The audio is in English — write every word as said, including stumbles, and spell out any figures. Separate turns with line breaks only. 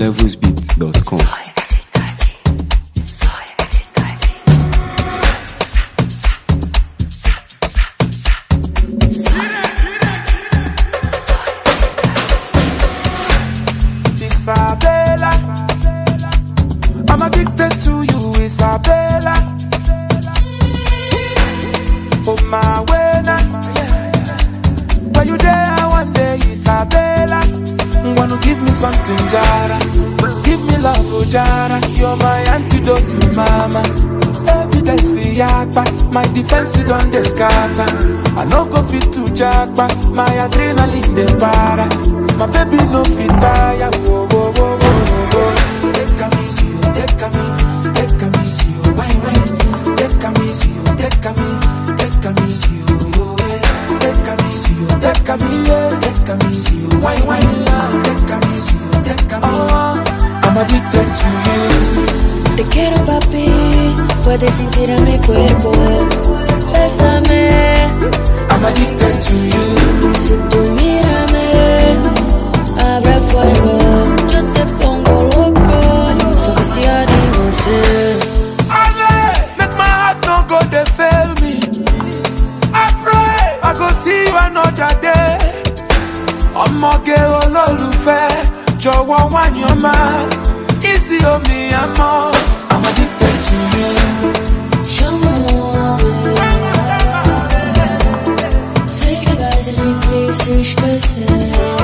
levels beats dot com.
Isabella, I'm addicted to you, Isabella. Oh my way now, where you there one day, Isabella? Wanna give me something, Jara? Give me love, oh Jara. You're my antidote to mama. Every day see yakba, my defense is on the scatter. I no go fit to jackba, my adrenaline the para. My baby no fit tire. Whoa, whoa, whoa, whoa, whoa. Take a miss you, take a me, take a miss you, why, why? Take a miss you, take a me, take a miss you, take a miss you, take a me, take a miss you, why, why? Take a miss you, take a me. I'm addicted to you.
Te quiero, papi, puedes sentir en mi cuerpo. Bésame,
I'm addicted to you.
si tú mírame, abre fuego, yo te pongo loco. So que si adiós,
make my heart no go they fail me. I pray I go see you another day. Ọmọge olólùfẹ́, jọ̀wọ́ wá yan máa. Easy on me, I'm all. I'm addicted to you.
show me more. Sei que vai ser difícil esquecer.